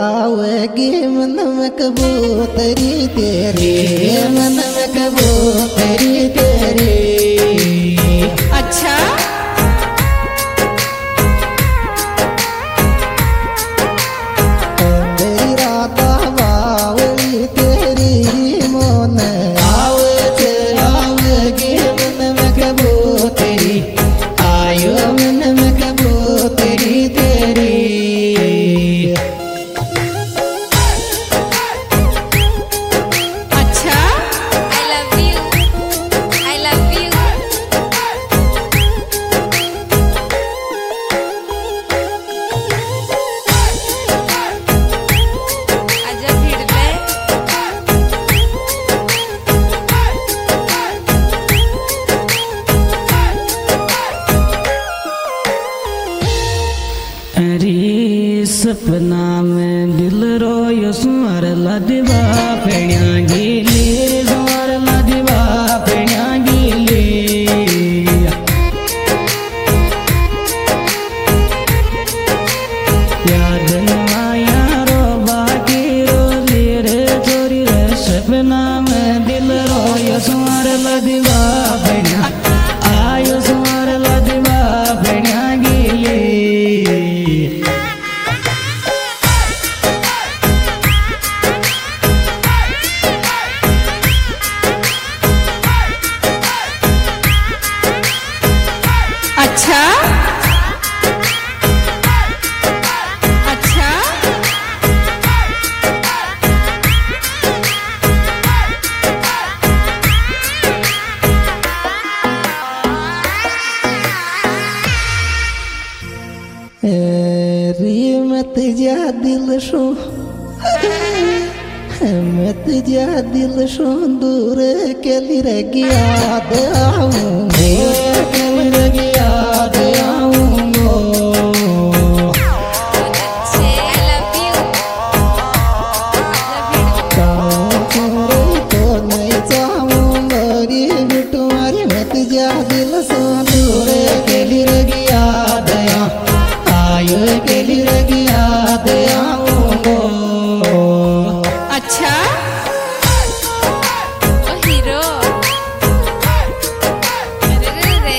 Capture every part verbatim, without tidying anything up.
आओगे मन में कबूतरी तेरी, मन में कबूतरी तेरी। अच्छा मेरी राधा बावली तेरी मोन आओगे आओगे मन में कबूतरी, आयो मन में कबूतरी तेरी। सपना में दिल रोयो सुअर लदवा पेड़िया गीली, सुअर लदवा पेड़िया गीली। याद नया रो बाकी रोली रे चोरी रे, सपना में दिल रोयो सुअर लदवा पेड़िया, आयो सुअर लदवा पेड़िया गीली। अच्छा अच्छा री मत जा दिल शो मत जा दिल शो दूर के लिए याद आऊंगे, के लिए याद आऊंगो। तो नहीं जाऊंगा रे तुम्हारी मत जा दिल शो दूर के लिए याद आयो, के लिए याद आऊंगो। अच्छा ओ हीरो अरे रे रे।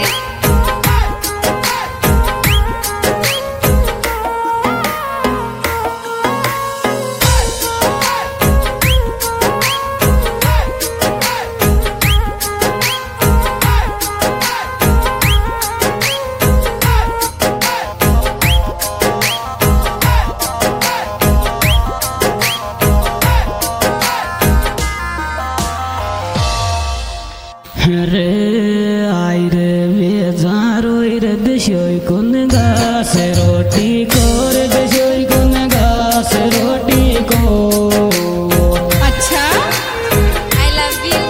रे आई रे बेजारो रे दशोई कुन गास रोटी को रे दशोई कुन गास रोटी को। अच्छा आई लव यू।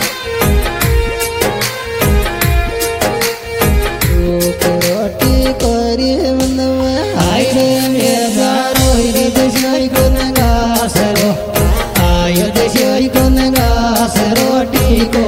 रोटी कोरी मन में आई रे बेजारो रे दशोई कुन गास रो, आयो दशोई कुन गास रोटी को।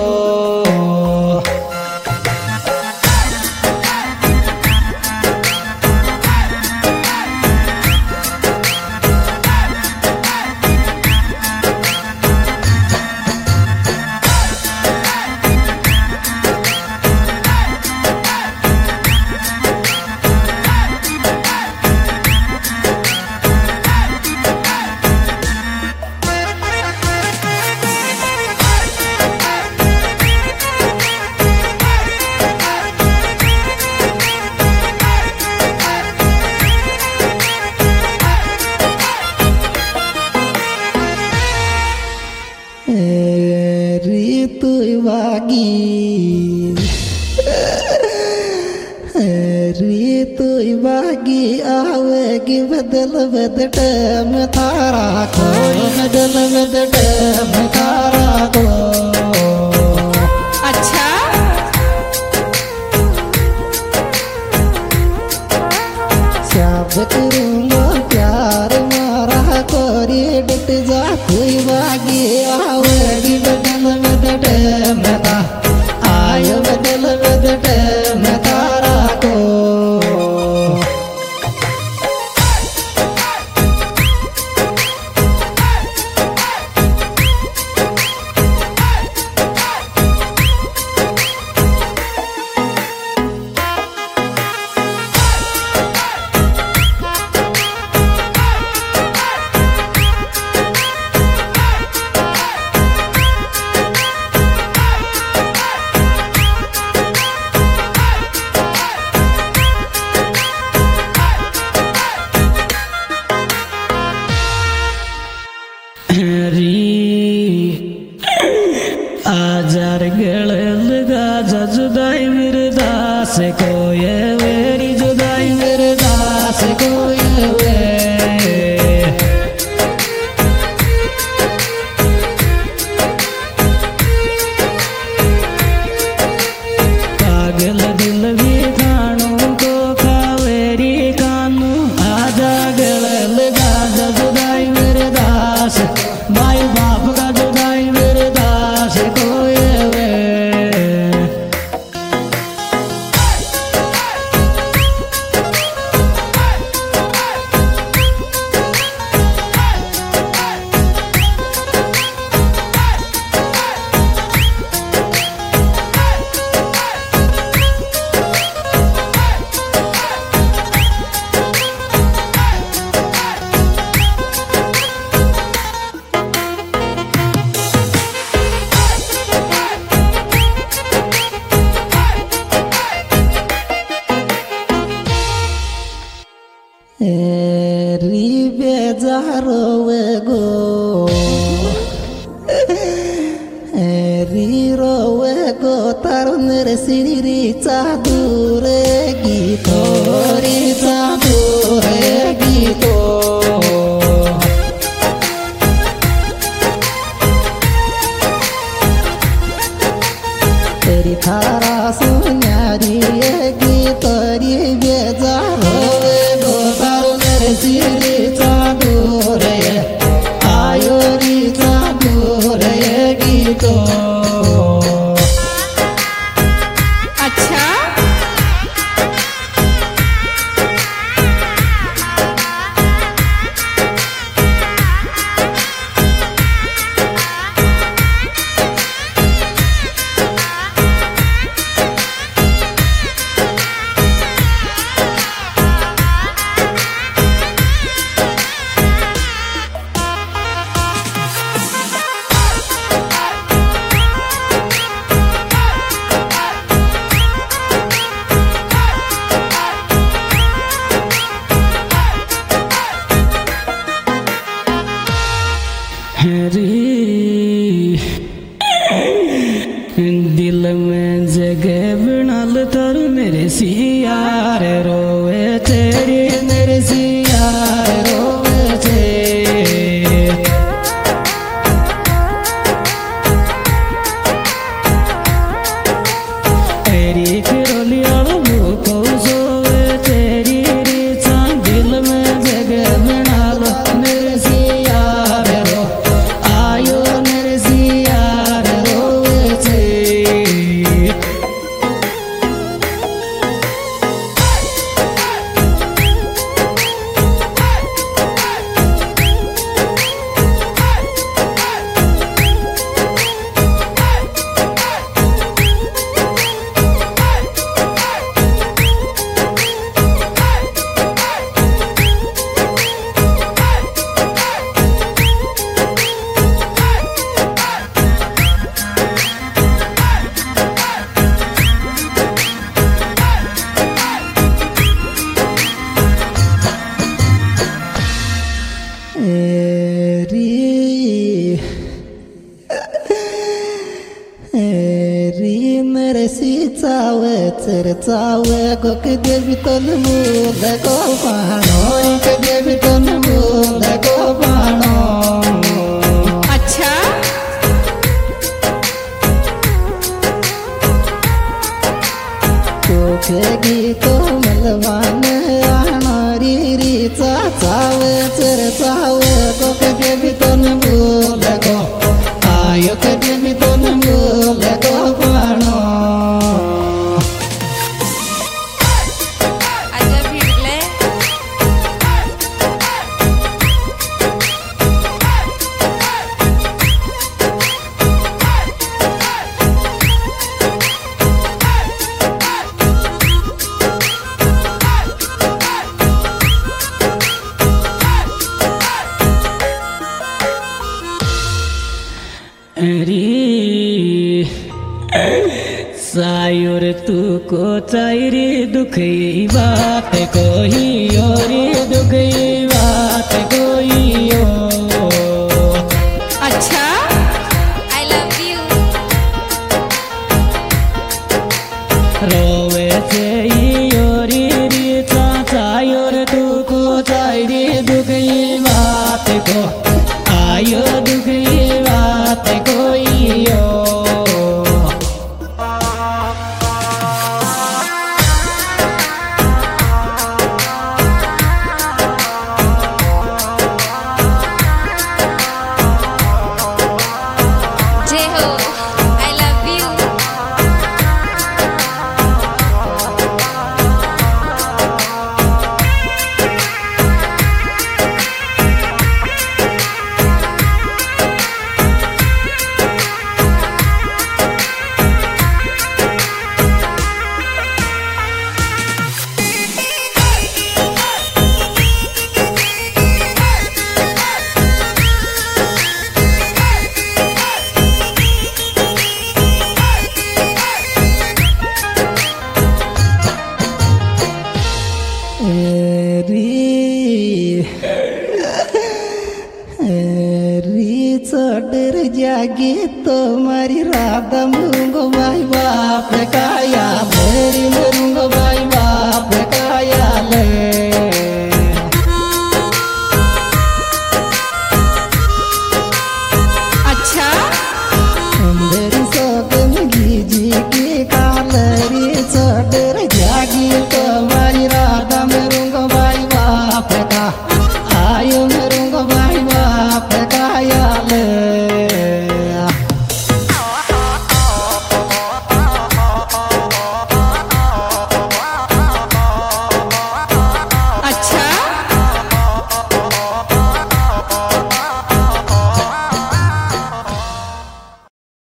ऋतु वागी ऋतु वागी आवेगी बदल बदट में तारा को, बदल बदट में तारा को। अच्छा सब करूंगा प्यार मारा कोरी डट जा कोई वागी आवेगी बदल बदट में ता, आयो बदल बदट में तारा को। दास को ये मेरी जुदाई मेरे दास को ये वे पागल दिल भी खानू को खावेरी कानू आजा गले लगा जा जुदाई मेरे दास माई बाप का जुदाई मेरे दास को ये वे री बेजारो गो री रोवे गो तारुनेर सिरी चादूर गीतो री चादूर गीतो तेरी थारा सुन्यारी गीतो री बेजारो सिरी चादूर आयो री चादूर गीतो अच्छा दिल में जगह बनाल तर मेरे सियार रोवे तेरी मेरे सियार रोवे थे तेरी फिरोलिया को सोवे तेरी रीचा दिल में जगह बनाल मेरे सियार रो आयो मेरे सियार रोवे थे चावे चर चावे को के देवी तन मुद को पानो के देवी तन मुद को पानो अच्छा तो के गीतो मलवान आनारी री चावे चर चावे को के देवी तन मुद को आयो के देवी तन मुद को पानो सायोर तू को चायरी दुखी बात कोई और दुखी बात कोई और अच्छा आई लव यू रो वे से योरी री चाचायोर दुखो चायरी दुखी बात को आयो दुखी बात कोई यो जय हो आई लव यू चढ़ जागी तुम्हारी राधा मुंगो भाई बाप काया मेरी मुंगो भाई बाप काया ले अच्छा मेरी सोकन घीजी की कालरी चढ़ जागी